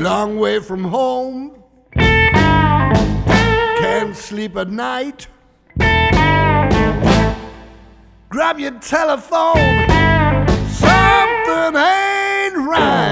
long way from home, can't sleep at night. Grab your telephone, something ain't right.